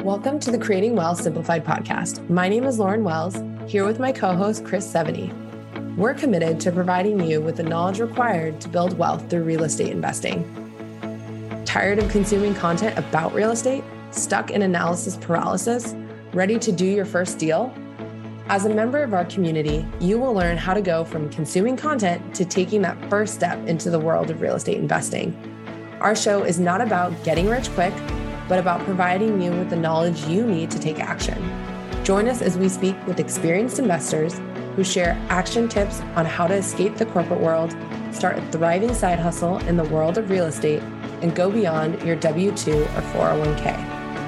Welcome to the Creating Wealth Simplified podcast. My name is Lauren Wells, here with my co-host, Chris Seveny. We're committed to providing you with the knowledge required to build wealth through real estate investing. Tired of consuming content about real estate? Stuck in analysis paralysis? Ready to do your first deal? As a member of our community, you will learn how to go from consuming content to taking that first step into the world of real estate investing. Our show is not about getting rich quick, but about providing you with the knowledge you need to take action. Join us as we speak with experienced investors who share action tips on how to escape the corporate world, start a thriving side hustle in the world of real estate, and go beyond your W-2 or 401k.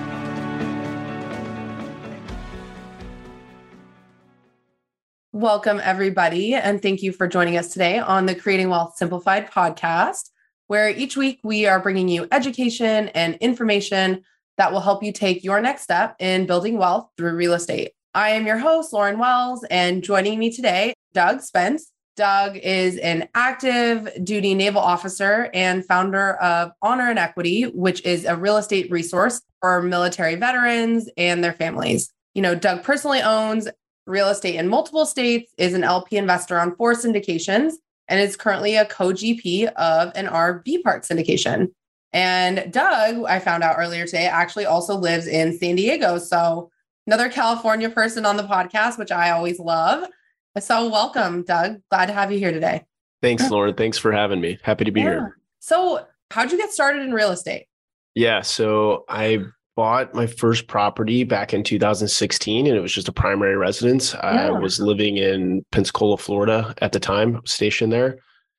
Welcome, everybody, and thank you for joining us today on the Creating Wealth Simplified podcast, where each week we are bringing you education and information that will help you take your next step in building wealth through real estate. I am your host, Lauren Wells, and joining me today, Doug Spence. Doug is an active duty naval officer and founder of Honor and Equity, which is a real estate resource for military veterans and their families. Doug personally owns real estate in multiple states, is an LP investor on 4 syndications, and is currently a co-GP of an RV park syndication. And Doug, I found out earlier today, actually also lives in San Diego. So another California person on the podcast, which I always love. So welcome, Doug. Glad to have you here today. Thanks, Lauren. Thanks for having me. Happy to be here. So how'd you get started in real estate? Yeah, so I bought my first property back in 2016, and it was just a primary residence. I was living in Pensacola, Florida at the time, stationed there.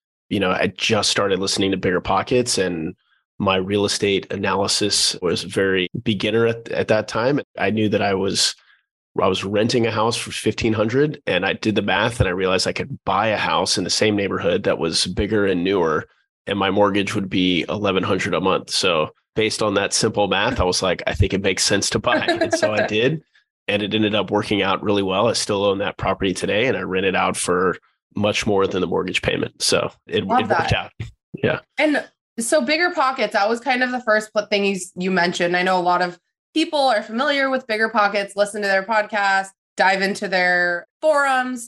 I just started listening to Bigger Pockets, and my real estate analysis was very beginner at that time. I knew that I was renting a house for $1,500, and I did the math, and I realized I could buy a house in the same neighborhood that was bigger and newer, and my mortgage would be $1,100 a month. So based on that simple math, I was like, I think it makes sense to buy. And so I did. And it ended up working out really well. I still own that property today, and I rent it out for much more than the mortgage payment. So it worked out. Yeah. And so Bigger Pockets, that was kind of the first thing you mentioned. I know a lot of people are familiar with Bigger Pockets, listen to their podcast, dive into their forums.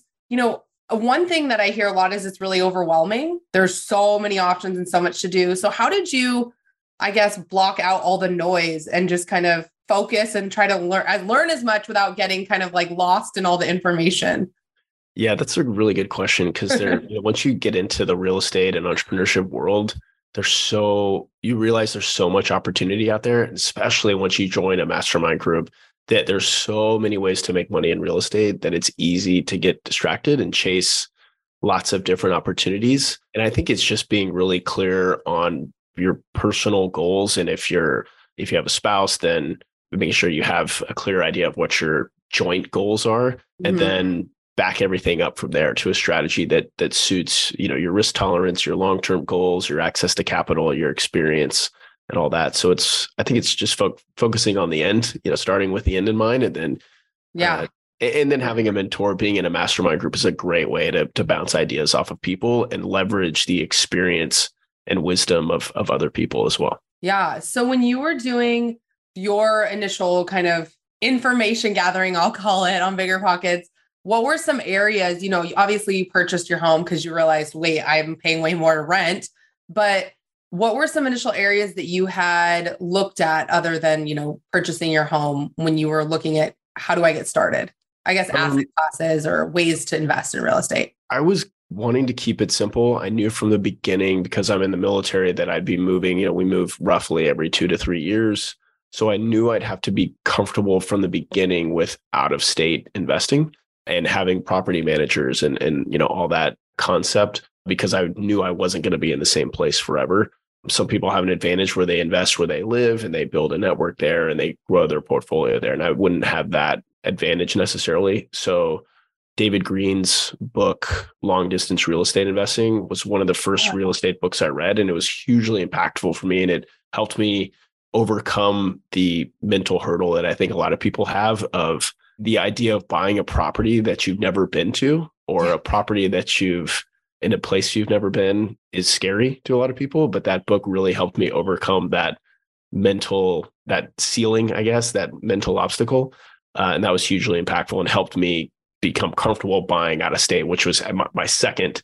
One thing that I hear a lot is it's really overwhelming. There's so many options and so much to do. So how did you, block out all the noise and just kind of focus and try to learn as much without getting kind of like lost in all the information? Yeah, that's a really good question, because once you get into the real estate and entrepreneurship world, you realize there's so much opportunity out there, especially once you join a mastermind group, that there's so many ways to make money in real estate that it's easy to get distracted and chase lots of different opportunities. And I think it's just being really clear on your personal goals. And if you have a spouse, then making sure you have a clear idea of what your joint goals are, and then back everything up from there to a strategy that suits, your risk tolerance, your long-term goals, your access to capital, your experience, and all that. So I think it's just focusing on the end, starting with the end in mind, and then, and then having a mentor. Being in a mastermind group is a great way to bounce ideas off of people and leverage the experience and wisdom of other people as well. Yeah. So when you were doing your initial kind of information gathering, I'll call it, on Bigger Pockets, what were some areas, obviously you purchased your home because you realized, wait, I'm paying way more to rent, but what were some initial areas that you had looked at other than, purchasing your home when you were looking at how do I get started? Asset classes or ways to invest in real estate. I was wanting to keep it simple. I knew from the beginning, because I'm in the military, that I'd be moving. We move roughly every 2 to 3 years. So I knew I'd have to be comfortable from the beginning with out-of-state investing and having property managers and all that concept, because I knew I wasn't going to be in the same place forever. Some people have an advantage where they invest where they live and they build a network there and they grow their portfolio there. And I wouldn't have that advantage necessarily. So David Green's book, Long Distance Real Estate Investing, was one of the first real estate books I read, and it was hugely impactful for me. And it helped me overcome the mental hurdle that I think a lot of people have of the idea of buying a property that you've never been to, or a property that you've in a place you've never been, is scary to a lot of people. But that book really helped me overcome that that ceiling, I guess, that mental obstacle. And that was hugely impactful and helped me become comfortable buying out of state, which was my second,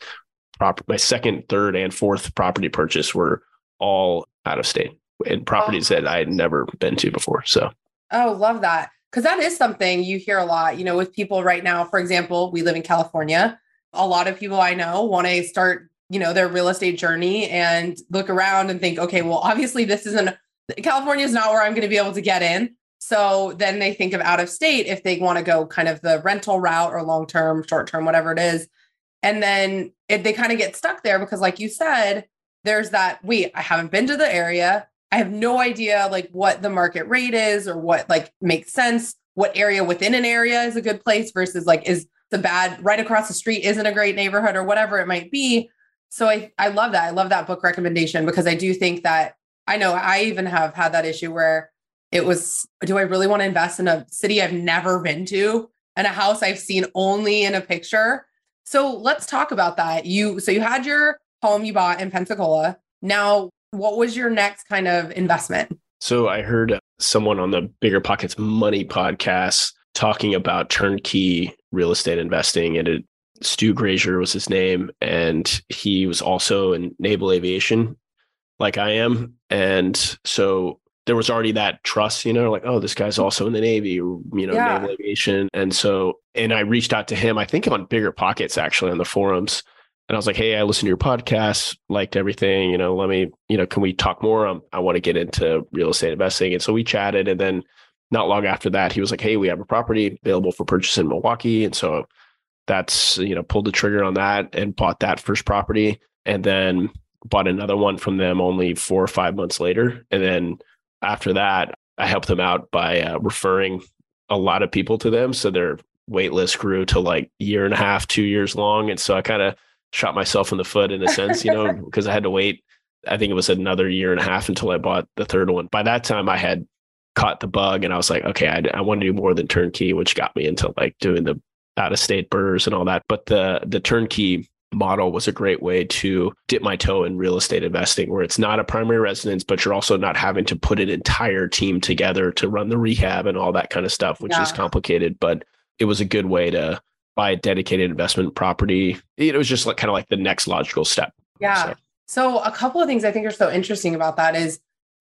third, and fourth property purchase were all out of state and properties that I had never been to before. So, love that. Because that is something you hear a lot, with people right now. For example, we live in California. A lot of people I know want to start, their real estate journey and look around and think, okay, well, obviously California is not where I'm going to be able to get in. So then they think of out of state if they want to go kind of the rental route or long-term, short-term, whatever it is. And then they kind of get stuck there because like you said, there's that, I haven't been to the area. I have no idea like what the market rate is or what like makes sense. What area within an area is a good place versus like is the bad right across the street isn't a great neighborhood or whatever it might be. So I love that. I love that book recommendation because I do think that I know I even have had that issue where it was, do I really want to invest in a city I've never been to and a house I've seen only in a picture? So let's talk about that. You had your home you bought in Pensacola. Now, what was your next kind of investment? So I heard someone on the Bigger Pockets Money podcast talking about turnkey real estate investing, and Stu Grazier was his name. And he was also in naval aviation like I am. And so there was already that trust, like, oh, this guy's also in the Navy, naval aviation. And I reached out to him, I think on Bigger Pockets, actually on the forums. And I was like, hey, I listened to your podcast, liked everything, let me, can we talk more? I want to get into real estate investing. And so we chatted. And then not long after that, he was like, hey, we have a property available for purchase in Milwaukee. And so that's, pulled the trigger on that and bought that first property and then bought another one from them only 4 or 5 months later. And then after that, I helped them out by referring a lot of people to them. So their wait list grew to like a year and a half, 2 years long. And so I kind of shot myself in the foot in a sense, because I had to wait. I think it was another year and a half until I bought the third one. By that time I had caught the bug and I was like, okay, I want to do more than turnkey, which got me into like doing the out of state burrs and all that. But the turnkey model was a great way to dip my toe in real estate investing, where it's not a primary residence, but you're also not having to put an entire team together to run the rehab and all that kind of stuff, which is complicated. But it was a good way to buy a dedicated investment property. It was just like kind of like the next logical step. Yeah. So a couple of things I think are so interesting about that is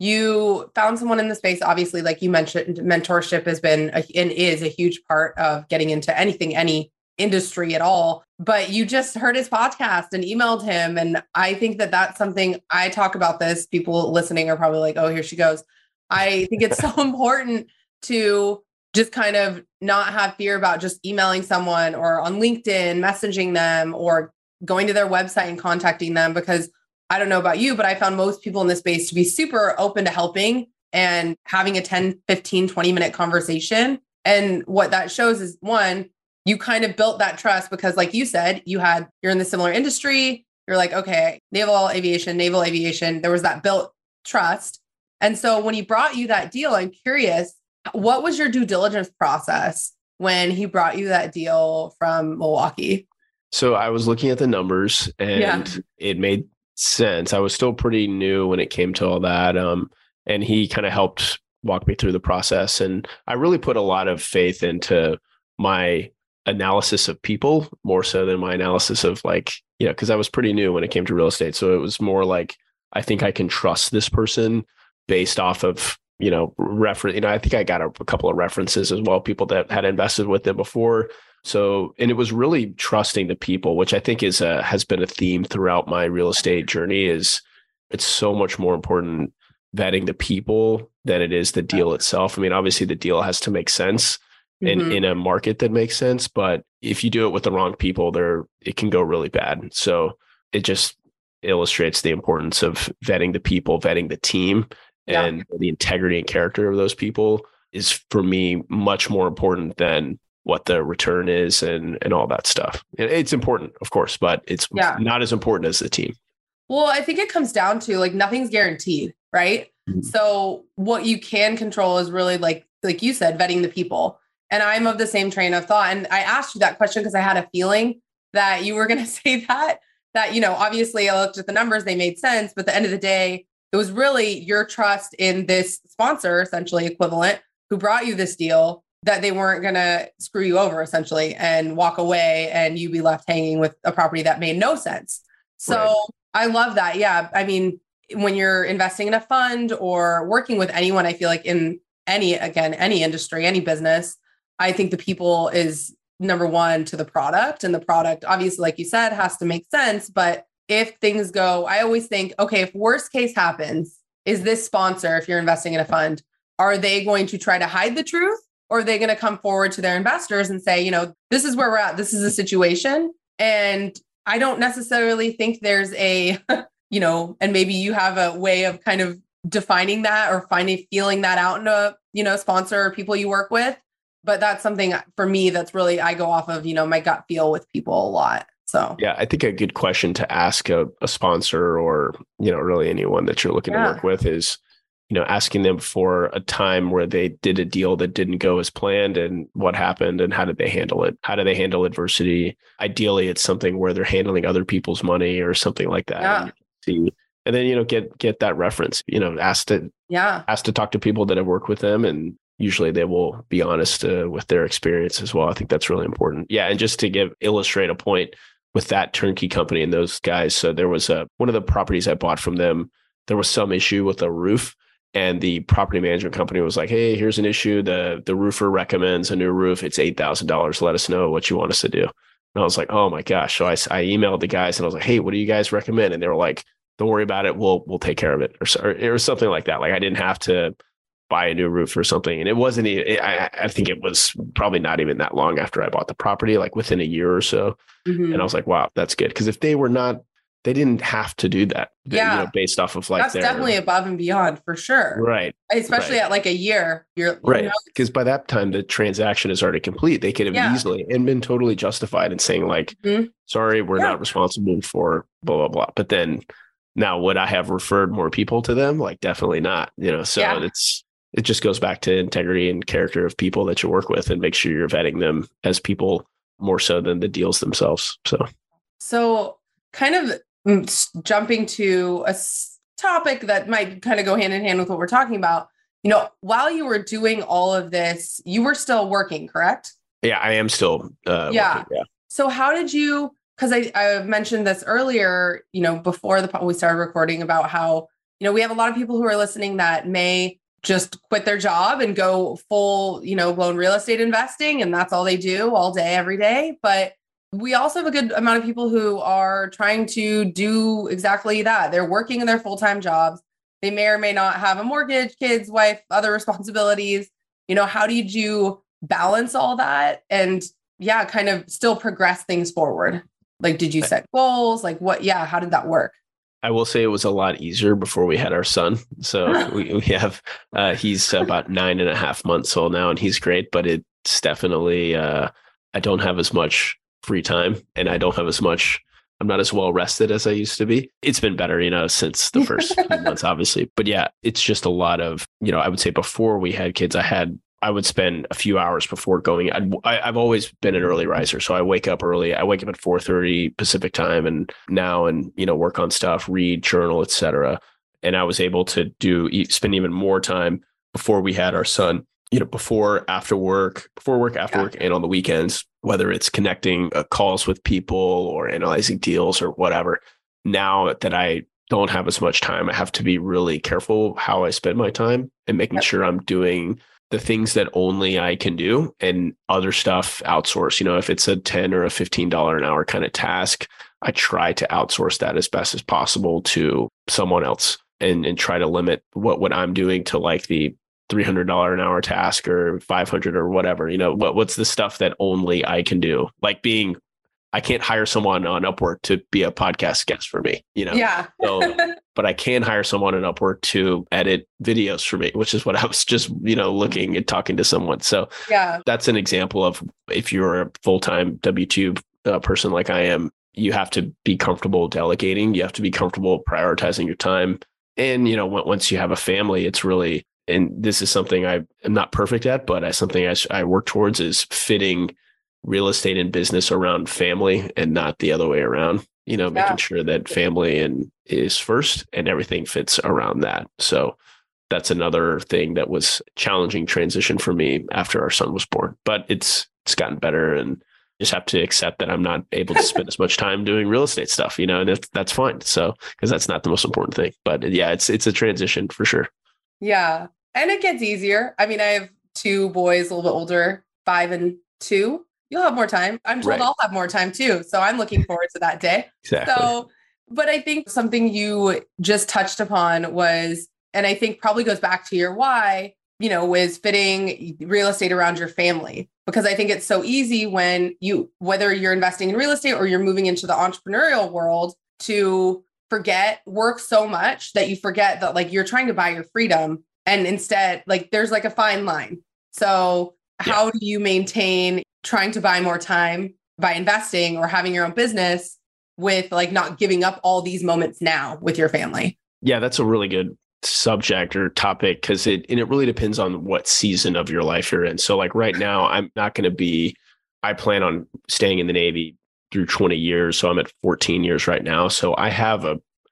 you found someone in the space. Obviously, like you mentioned, mentorship has been and is a huge part of getting into any industry at all. But you just heard his podcast and emailed him. And I think that that's something I talk about this. People listening are probably like, oh, here she goes. I think it's so important to just kind of not have fear about just emailing someone or on LinkedIn, messaging them or going to their website and contacting them, because I don't know about you, but I found most people in this space to be super open to helping and having a 10, 15, 20-minute conversation. And what that shows is, one, you kind of built that trust because like you said, you're in the similar industry. You're like, okay, naval aviation, there was that built trust. And so when he brought you that deal, I'm curious, what was your due diligence process when he brought you that deal from Milwaukee? So I was looking at the numbers and it made sense. I was still pretty new when it came to all that. And he kind of helped walk me through the process. And I really put a lot of faith into my analysis of people more so than my analysis of like, because I was pretty new when it came to real estate. So it was more like, I think I can trust this person based off of, reference. I think I got a couple of references as well, people that had invested with them before. So, and it was really trusting the people, which I think has been a theme throughout my real estate journey. Is it's so much more important vetting the people than it is the deal itself. I mean, obviously the deal has to make sense in a market that makes sense, but if you do it with the wrong people, it can go really bad. So it just illustrates the importance of vetting the people, vetting the team, and the integrity and character of those people is for me much more important than what the return is and all that stuff. It's important, of course, but it's not as important as the team. Well, I think it comes down to like nothing's guaranteed, right? Mm-hmm. So what you can control is really like you said, vetting the people. And I'm of the same train of thought. And I asked you that question because I had a feeling that you were going to say that, obviously I looked at the numbers, they made sense. But at the end of the day, it was really your trust in this sponsor, essentially equivalent, who brought you this deal, that they weren't going to screw you over essentially and walk away and you be left hanging with a property that made no sense. So right. I love that. Yeah. I mean, when you're investing in a fund or working with anyone, I feel like in any industry, any business, I think the people is number one to the product, and the product, obviously, like you said, has to make sense. But if things go, I always think, okay, if worst case happens, is this sponsor, if you're investing in a fund, are they going to try to hide the truth? Or are they going to come forward to their investors and say, this is where we're at. This is the situation. And I don't necessarily think there's a, and maybe you have a way of kind of defining that or feeling that out in a, sponsor or people you work with. But that's something for me that's really, I go off of, my gut feel with people a lot. So, yeah, I think a good question to ask a sponsor or, really anyone that you're looking to work with is, asking them for a time where they did a deal that didn't go as planned and what happened and how did they handle it? How do they handle adversity? Ideally, it's something where they're handling other people's money or something like that. Yeah. And then, get that reference, ask to talk to people that have worked with them, and usually they will be honest with their experience as well. I think that's really important. Yeah. And just to illustrate a point with that turnkey company and those guys. So there was one of the properties I bought from them, there was some issue with the roof. And the property management company was like, hey, here's an issue. The roofer recommends a new roof. It's $8,000. Let us know what you want us to do. And I was like, oh my gosh. So I emailed the guys and I was like, hey, what do you guys recommend? And they were like, don't worry about it. We'll take care of it. Or something like that. Like I didn't have to buy a new roof or something. And it wasn't, I think it was probably not even that long after I bought the property, like within a year or so. Mm-hmm. And I was like, wow, that's good. Because if they didn't have to do that, based off of like, that's definitely above and beyond for sure. Right. Especially at like a year. Right. Because by that time, the transaction is already complete. They could have easily and been totally justified in saying like, sorry, we're not responsible for blah, blah, blah. But then now would I have referred more people to them? Like, definitely not, so it just goes back to integrity and character of people that you work with and make sure you're vetting them as people more so than the deals themselves. So kind of jumping to a topic that might kind of go hand in hand with what we're talking about, while you were doing all of this, you were still working, correct? Yeah, I am still working. Yeah. So how did you, because I mentioned this earlier, before we started recording about how, we have a lot of people who are listening that may just quit their job and go full, blown real estate investing. And that's all they do all day, every day. But we also have a good amount of people who are trying to do exactly that. They're working in their full-time jobs. They may or may not have a mortgage, kids, wife, other responsibilities. How did you balance all that and kind of still progress things forward? Like, did you set goals? Like what? Yeah. How did that work? I will say it was a lot easier before we had our son. So we have, he's about 9.5 months old now and he's great, but it's definitely, I don't have as much free time and I'm not as well rested as I used to be. It's been better, since the first few months, obviously. But yeah, it's just a lot of, I would say before we had kids, I would spend a few hours before going. I've always been an early riser. So I wake up early. I wake up at 4:30 Pacific time and work on stuff, read, journal, etc. And I was able to spend even more time before we had our son, before work, after work, and on the weekends, whether it's connecting calls with people or analyzing deals or whatever. Now that I don't have as much time, I have to be really careful how I spend my time and making sure I'm doing the things that only I can do and other stuff outsource. If it's a $10 or a $15 an hour kind of task, I try to outsource that as best as possible to someone else and try to limit what I'm doing to like the $300 an hour task or $500 or whatever, what's the stuff that only I can do? Like I can't hire someone on Upwork to be a podcast guest for me, Yeah. But I can hire someone on Upwork to edit videos for me, which is what I was just, looking and talking to someone. So that's an example of if you're a full-time W-2 person like I am, you have to be comfortable delegating. You have to be comfortable prioritizing your time. And, once you have a family, it's really, and this is something I am not perfect at, but something I work towards is fitting real estate and business around family and not the other way around. making sure that family is first and everything fits around that. So that's another thing that was challenging transition for me after our son was born, but it's gotten better, and just have to accept that I'm not able to spend as much time doing real estate stuff, and that's fine. So, because that's not the most important thing, but yeah, it's a transition for sure. Yeah. And it gets easier. I mean, I have two boys a little bit older, 5 and 2. You'll have more time. I'm told I'll have more time too. So I'm looking forward to that day. Exactly. So, but I think something you just touched upon was, and I think probably goes back to your why, was fitting real estate around your family. Because I think it's so easy when whether you're investing in real estate or you're moving into the entrepreneurial world, to work so much that you forget that like you're trying to buy your freedom. And instead, like there's like a fine line. So how do you maintain trying to buy more time by investing or having your own business with like not giving up all these moments now with your family? Yeah, that's a really good subject or topic, because it really depends on what season of your life you're in. So like right now, I plan on staying in the Navy through 20 years. So I'm at 14 years right now. So I have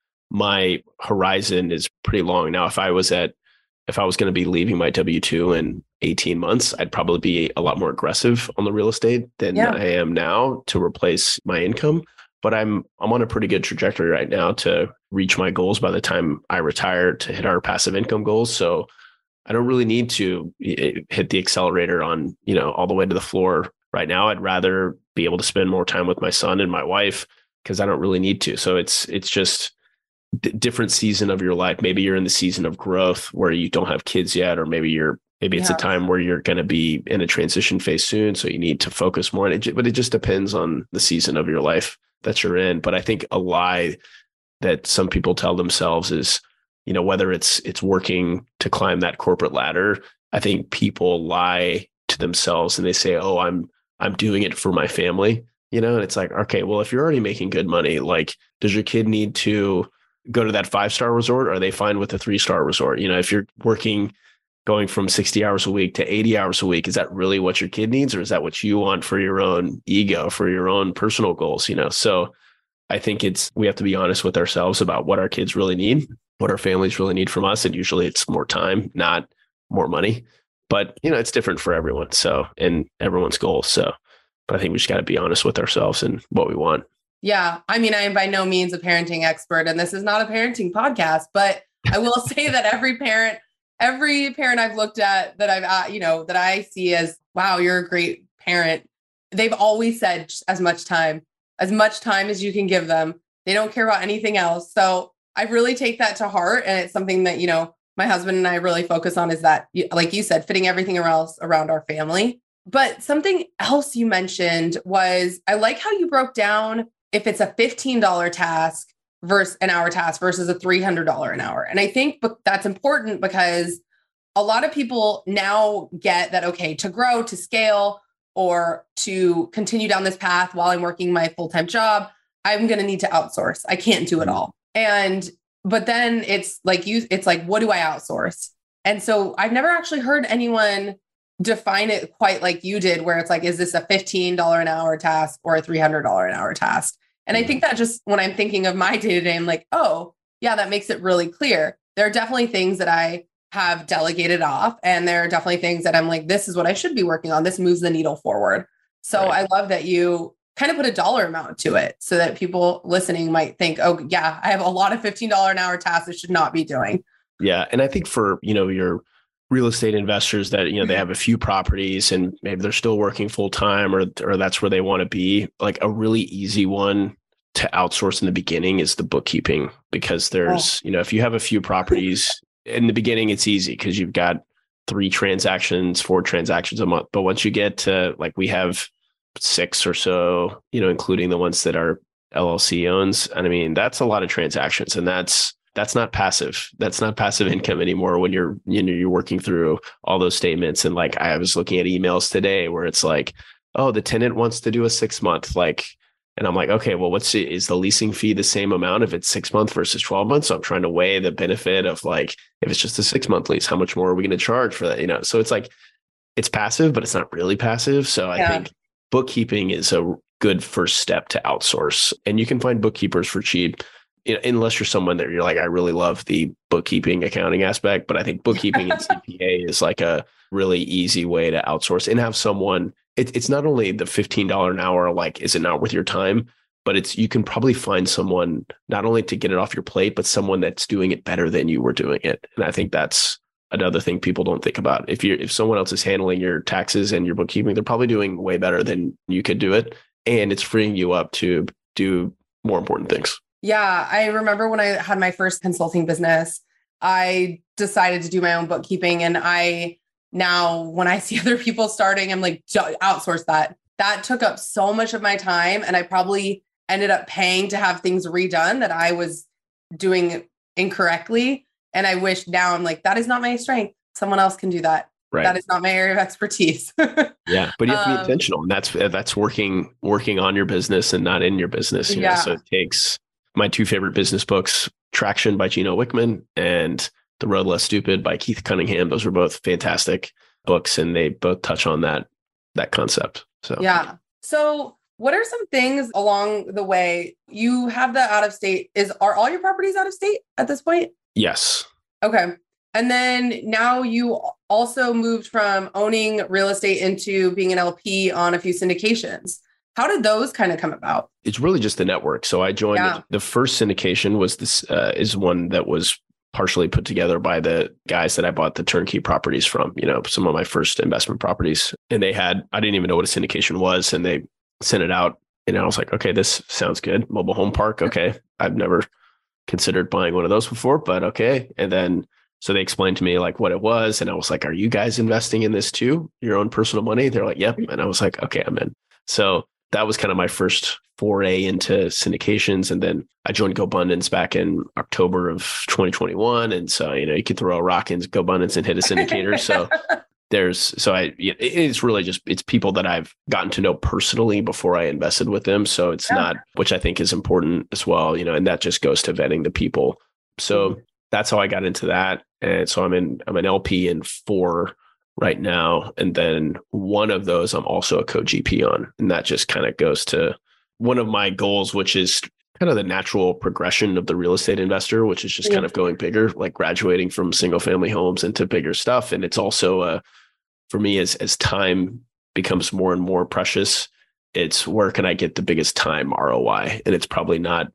my horizon is pretty long. Now, if I was going to be leaving my W-2 in 18 months, I'd probably be a lot more aggressive on the real estate than I am now to replace my income. But I'm on a pretty good trajectory right now to reach my goals by the time I retire, to hit our passive income goals. So I don't really need to hit the accelerator on, all the way to the floor right now. I'd rather be able to spend more time with my son and my wife, because I don't really need to. So it's just different season of your life. Maybe you're in the season of growth where you don't have kids yet, or maybe it's a time where you're going to be in a transition phase soon. So you need to focus more on it, but it just depends on the season of your life that you're in. But I think a lie that some people tell themselves is, whether it's working to climb that corporate ladder, I think people lie to themselves and they say, oh, I'm doing it for my family, and it's like, okay, well, if you're already making good money, like, does your kid need to go to that 5-star resort? Or are they fine with a 3-star resort? If you're going from 60 hours a week to 80 hours a week, is that really what your kid needs? Or is that what you want for your own ego, for your own personal goals? So I think we have to be honest with ourselves about what our kids really need, what our families really need from us. And usually it's more time, not more money, but it's different for everyone. So, and everyone's goals. So, but I think we just got to be honest with ourselves and what we want. Yeah. I mean, I am by no means a parenting expert, and this is not a parenting podcast, but I will say that every parent I've looked at that that I see as, wow, you're a great parent, they've always said as much time as you can give them. They don't care about anything else. So I really take that to heart. And it's something that, my husband and I really focus on, is that, like you said, fitting everything else around our family. But something else you mentioned was, I like how you broke down if it's a $15 task versus an hour task versus a $300 an hour. And I think that's important, because a lot of people now get that, okay, to grow, to scale, or to continue down this path while I'm working my full-time job, I'm going to need to outsource. I can't do it all. But then it's like, what do I outsource? And so I've never actually heard anyone define it quite like you did, where it's like, is this a $15 an hour task or a $300 an hour task? And I think that just when I'm thinking of my day-to-day, I'm like, oh yeah, that makes it really clear. There are definitely things that I have delegated off, and there are definitely things that I'm like, this is what I should be working on. This moves the needle forward. So I love that you kind of put a dollar amount to it, so that people listening might think, oh yeah, I have a lot of $15 an hour tasks I should not be doing. Yeah. And I think for, your real estate investors that, they have a few properties and maybe they're still working full time, or that's where they want to be, like a really easy one to outsource in the beginning is the bookkeeping, because there's, if you have a few properties in the beginning, it's easy because you've got 4 transactions a month. But once you get to, like, we have 6 or so, including the ones that our LLC owns. And I mean, that's a lot of transactions, and that's not passive. That's not passive income anymore when you're working through all those statements. And like, I was looking at emails today where it's like, oh, the tenant wants to do a 6-month, like, and I'm like, okay, well, is the leasing fee the same amount if it's 6 months versus 12 months? So I'm trying to weigh the benefit of, like, if it's just a 6-month lease, how much more are we going to charge for that? So it's like, it's passive, but it's not really passive. So I think bookkeeping is good first step to outsource. And you can find bookkeepers for cheap, unless you're someone that you're like, I really love the bookkeeping accounting aspect. But I think bookkeeping and CPA is like a really easy way to outsource and have someone. It's not only the $15 an hour, like, is it not worth your time? But you can probably find someone not only to get it off your plate, but someone that's doing it better than you were doing it. And I think that's another thing people don't think about. If someone else is handling your taxes and your bookkeeping, they're probably doing way better than you could do it. And it's freeing you up to do more important things. Yeah. I remember when I had my first consulting business, I decided to do my own bookkeeping. And now when I see other people starting, I'm like, outsource that. That took up so much of my time. And I probably ended up paying to have things redone that I was doing incorrectly. And I wish now I'm like, that is not my strength. Someone else can do that. Right. That is not my area of expertise. Yeah. But you have to be intentional. And that's working on your business and not in your business. You know? So it takes my two favorite business books, Traction by Gino Wickman and The Road Less Stupid by Keith Cunningham. Those are both fantastic books. And they both touch on that concept. So, yeah. So what are some things along the way? You have the out of state. Are all your properties out of state at this point? Yes. Okay. And then now you also moved from owning real estate into being an LP on a few syndications. How did those kind of come about? It's really just the network. So I joined the first syndication was this is one that was partially put together by the guys that I bought the turnkey properties from, some of my first investment properties. And I didn't even know what a syndication was. And they sent it out. And I was like, okay, this sounds good. Mobile home park. Okay. I've never considered buying one of those before, but okay. And then, so they explained to me like what it was. And I was like, are you guys investing in this too? Your own personal money? They're like, yep. And I was like, okay, I'm in. So that was kind of my first foray into syndications. And then I joined GoBundance back in October of 2021. And so, you could throw a rock in GoBundance and hit a syndicator. So it's really just, it's people that I've gotten to know personally before I invested with them. So it's not, which I think is important as well, and that just goes to vetting the people. So that's how I got into that. And so I'm an LP in 4 right now. And then one of those I'm also a co-GP on. And that just kind of goes to one of my goals, which is kind of the natural progression of the real estate investor, which is just kind of going bigger, like graduating from single family homes into bigger stuff. And it's also for me, as time becomes more and more precious, it's where can I get the biggest time ROI? And it's probably not,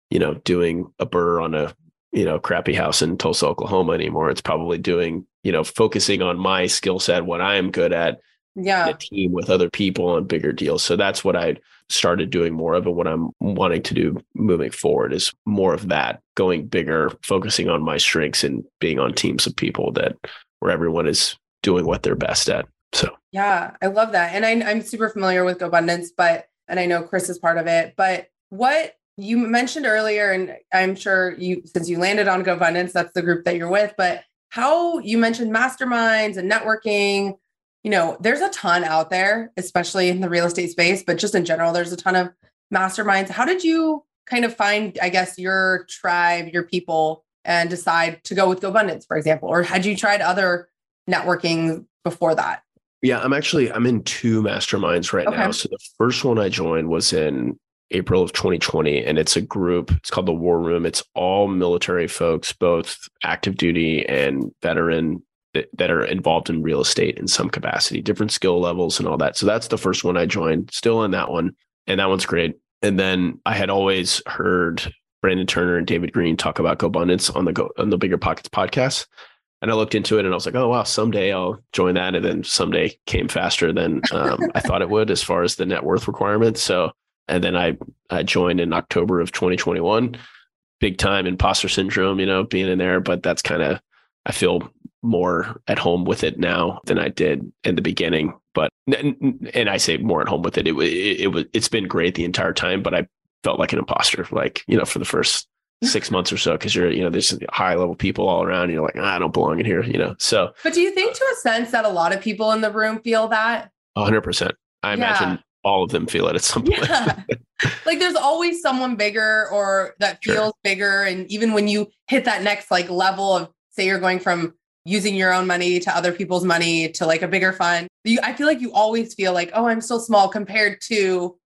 doing a burr on a, crappy house in Tulsa, Oklahoma anymore. It's probably doing, focusing on my skill set, what I am good at, a team with other people on bigger deals. So that's what I started doing more of. And what I'm wanting to do moving forward is more of that, going bigger, focusing on my strengths and being on teams of people where everyone is doing what they're best at. So, yeah, I love that. And I'm super familiar with GoBundance, and I know Chris is part of it, but what you mentioned earlier, and I'm sure since you landed on GoBundance, that's the group that you're with, but how you mentioned masterminds and networking, there's a ton out there, especially in the real estate space, but just in general, there's a ton of masterminds. How did you kind of find, I guess, your tribe, your people, and decide to go with GoBundance, for example? Or had you tried other networking before that? Yeah, I'm in 2 masterminds right now. So the first one I joined was in April of 2020, and it's a group. It's called the War Room. It's all military folks, both active duty and veteran, that are involved in real estate in some capacity, different skill levels and all that. So that's the first one I joined, still in that one. And that one's great. And then I had always heard Brandon Turner and David Green talk about GoBundance on the Bigger Pockets podcast. And I looked into it and I was like, oh, wow, someday I'll join that. And then someday came faster than I thought it would as far as the net worth requirement. So, and then I joined in October of 2021, big time imposter syndrome, being in there. But that's kind of, I feel more at home with it now than I did in the beginning. But, and I say more at home with it. It's been great the entire time, but I felt like an imposter, for the first 6 months or so, because there's high level people all around. And you're like, I don't belong in here, So, but do you think to a sense that a lot of people in the room feel that? 100%. I imagine all of them feel it at some point. Yeah. Like there's always someone bigger or that feels bigger. And even when you hit that next level of, say you're going from using your own money to other people's money to a bigger fund, I feel like you always feel like, oh, I'm still small compared to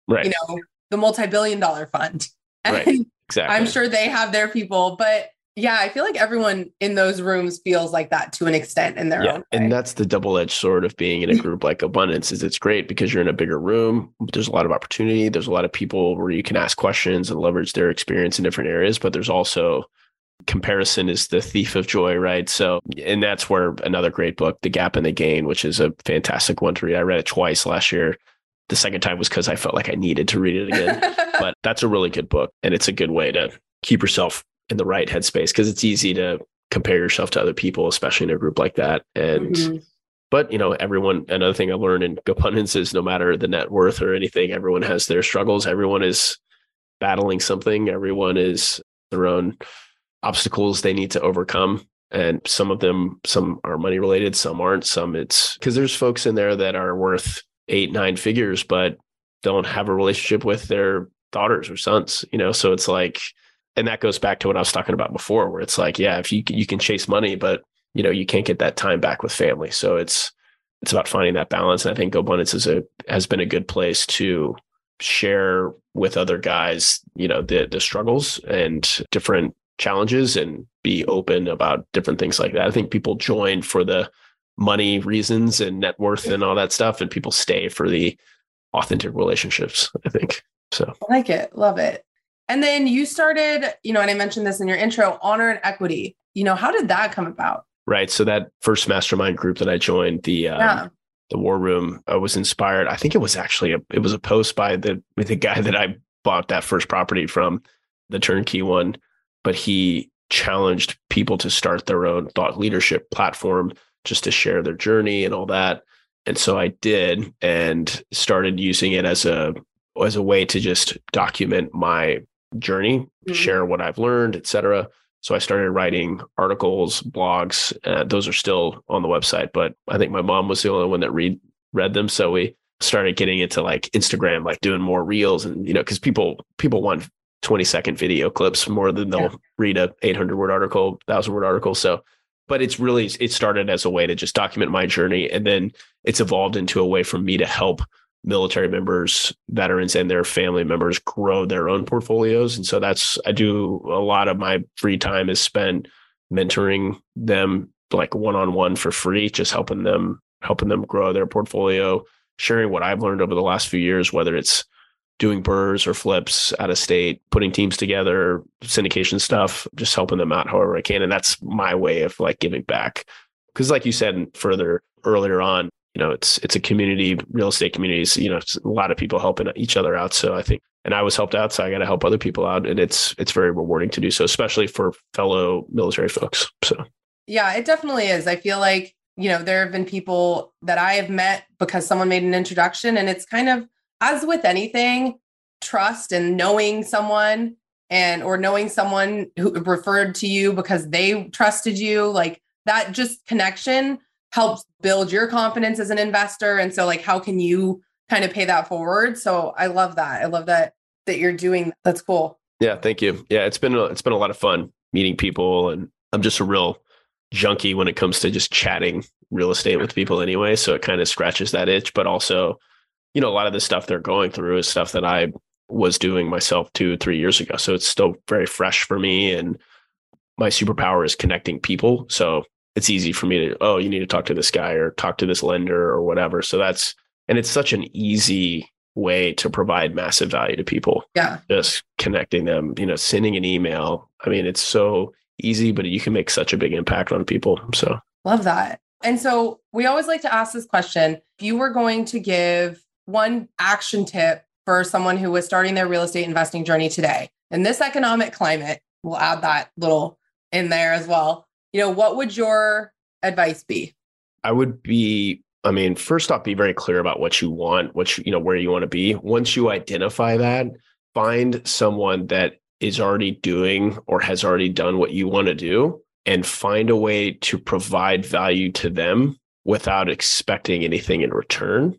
Right. The multi-billion dollar fund. And right. Exactly. I'm sure they have their people, but yeah, I feel like everyone in those rooms feels like that to an extent in their own way. And that's the double-edged sword of being in a group like Abundance is it's great because you're in a bigger room. There's a lot of opportunity. There's a lot of people where you can ask questions and leverage their experience in different areas, but there's also comparison is the thief of joy, right? So, and that's where another great book, The Gap and the Gain, which is a fantastic one to read. I read it twice last year. The second time was because I felt like I needed to read it again. But that's a really good book. And it's a good way to keep yourself in the right headspace because it's easy to compare yourself to other people, especially in a group like that. And, but everyone, another thing I learned in Abundance is no matter the net worth or anything, everyone has their struggles. Everyone is battling something. Everyone is their own obstacles they need to overcome. And some are money related, some aren't, some it's because there's folks in there that are worth 8-9 figures, but don't have a relationship with their daughters or sons, so it's like, and that goes back to what I was talking about before, where it's like, yeah, if you can chase money, but you can't get that time back with family. So it's about finding that balance. And I think Abundance has been a good place to share with other guys, the struggles and different challenges and be open about different things like that. I think people join for the money reasons and net worth and all that stuff, and people stay for the authentic relationships, I think. So I like it. Love it. And then you started, and I mentioned this in your intro, Honor and Equity. How did that come about? Right. So that first mastermind group that I joined, the War Room, I was inspired. I think it was actually it was a post by the guy that I bought that first property from, the turnkey one, but he challenged people to start their own thought leadership platform just to share their journey and all that. And so I did and started using it as a way to just document my journey, share what I've learned, et cetera. So I started writing articles, blogs. Those are still on the website, but I think my mom was the only one that read them. So we started getting into like Instagram, like doing more reels and, because people want 20-second video clips more than they'll read a 800-word article, 1,000-word article. So, but it started as a way to just document my journey. And then it's evolved into a way for me to help military members, veterans, and their family members grow their own portfolios. And so I do a lot of my free time is spent mentoring them like one-on-one for free, just helping them grow their portfolio, sharing what I've learned over the last few years, whether it's doing burrs or flips out of state, putting teams together, syndication stuff, just helping them out however I can. And that's my way of like giving back. Because like you said further earlier on, it's a community, real estate communities, it's a lot of people helping each other out. So I think, and I was helped out, so I got to help other people out. And it's very rewarding to do so, especially for fellow military folks. So yeah, it definitely is. I feel like, there have been people that I have met because someone made an introduction, and it's kind of, as with anything, trust and knowing someone or knowing someone who referred to you because they trusted you, like that just connection helps build your confidence as an investor. And so like, how can you kind of pay that forward? So I love that. I love that you're doing. That's cool. Yeah. Thank you. Yeah. It's been a lot of fun meeting people, and I'm just a real junkie when it comes to just chatting real estate with people anyway. So it kind of scratches that itch, but also, a lot of the stuff they're going through is stuff that I was doing myself 2-3 years ago. So it's still very fresh for me. And my superpower is connecting people. So it's easy for me to, you need to talk to this guy or talk to this lender or whatever. So and it's such an easy way to provide massive value to people. Yeah. Just connecting them, sending an email. I mean, it's so easy, but you can make such a big impact on people. So love that. And so we always like to ask this question. If you were going to give one action tip for someone who was starting their real estate investing journey today, in this economic climate, we'll add that little in there as well. What would your advice be? I would be, first off, be very clear about what you want, where you want to be. Once you identify that, find someone that is already doing or has already done what you want to do, and find a way to provide value to them without expecting anything in return.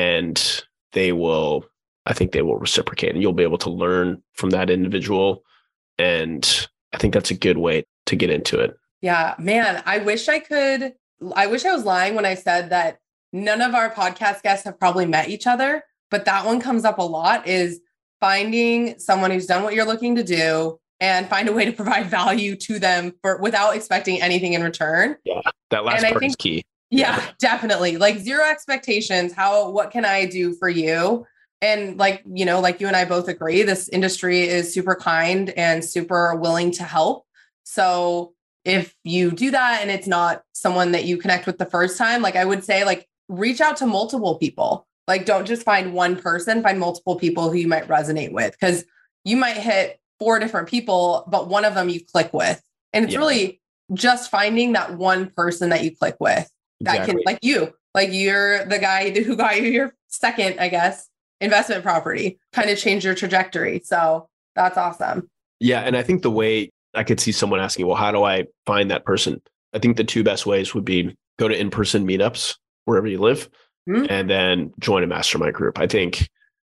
And I think they will reciprocate, and you'll be able to learn from that individual. And I think that's a good way to get into it. Yeah, man, I wish I was lying when I said that none of our podcast guests have probably met each other, but that one comes up a lot, is finding someone who's done what you're looking to do and find a way to provide value to them without expecting anything in return. Yeah, that last part is key. Yeah, definitely. Like zero expectations. What can I do for you? And like you and I both agree, this industry is super kind and super willing to help. So if you do that and it's not someone that you connect with the first time, like I would say, like reach out to multiple people. Like don't just find one person, find multiple people who you might resonate with, because you might hit 4 different people, but one of them you click with. And it's really just finding that one person that you click with that can, like you're the guy who got you your second, I guess, investment property, kind of change your trajectory. So that's awesome. Yeah. And I think the way I could see someone asking, well, how do I find that person? I think the 2 best ways would be go to in-person meetups wherever you live, and then join a mastermind group. I think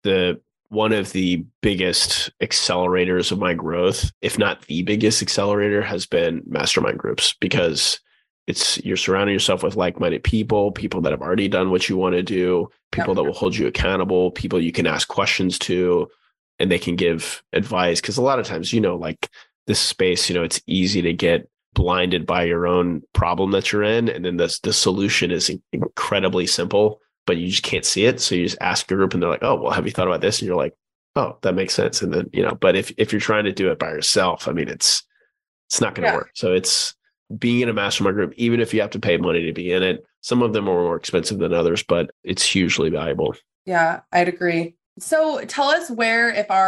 one of the biggest accelerators of my growth, if not the biggest accelerator, has been mastermind groups, because you're surrounding yourself with like-minded people that have already done what you want to do, people that will hold you accountable, people you can ask questions to, and they can give advice. Because a lot of times, like this space, it's easy to get blinded by your own problem that you're in. And then the solution is incredibly simple, but you just can't see it. So you just ask your group and they're like, oh, well, have you thought about this? And you're like, oh, that makes sense. And then, but if you're trying to do it by yourself, I mean, it's not going to work. So it's being in a mastermind group, even if you have to pay money to be in it. Some of them are more expensive than others, but it's hugely valuable. Yeah, I'd agree. So tell us where,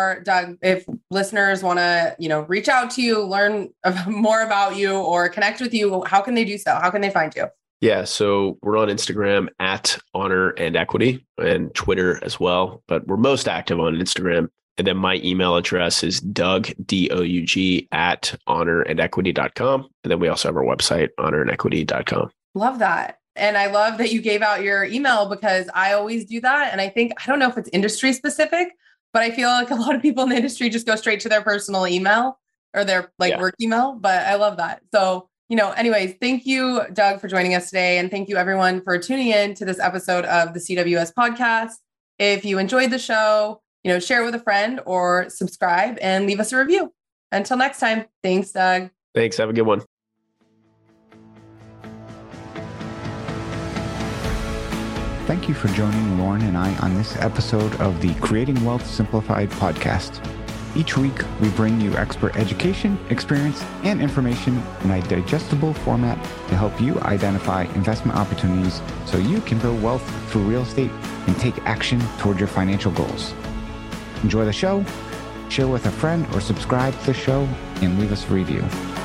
if listeners want to, reach out to you, learn more about you or connect with you, how can they do so? How can they find you? Yeah. So we're on Instagram at Honor and Equity, and Twitter as well, but we're most active on Instagram. And then my email address is Doug, DOUG at honorandequity.com. And then we also have our website, honorandequity.com. Love that. And I love that you gave out your email, because I always do that. And I don't know if it's industry specific, but I feel like a lot of people in the industry just go straight to their personal email or their work email. But I love that. So, anyways, thank you, Doug, for joining us today. And thank you everyone for tuning in to this episode of the CWS podcast. If you enjoyed the show, share it with a friend or subscribe and leave us a review. Until next time. Thanks, Doug. Thanks. Have a good one. Thank you for joining Lauren and I on this episode of the Creating Wealth Simplified podcast. Each week, we bring you expert education, experience, and information in a digestible format to help you identify investment opportunities so you can build wealth through real estate and take action toward your financial goals. Enjoy the show, share with a friend, or subscribe to the show and leave us a review.